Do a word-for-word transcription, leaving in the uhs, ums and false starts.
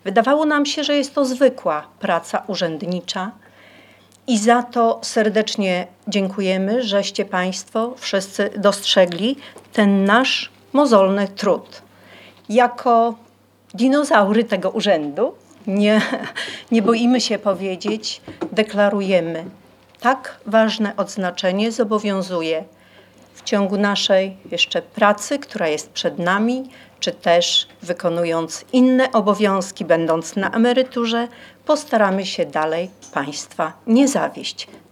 Wydawało nam się, że jest to zwykła praca urzędnicza i za to serdecznie dziękujemy, żeście Państwo wszyscy dostrzegli ten nasz mozolny trud. Jako dinozaury tego urzędu, nie, nie boimy się powiedzieć, deklarujemy, tak ważne odznaczenie zobowiązuje w ciągu naszej jeszcze pracy, która jest przed nami, czy też wykonując inne obowiązki, będąc na emeryturze, postaramy się dalej Państwa nie zawieść.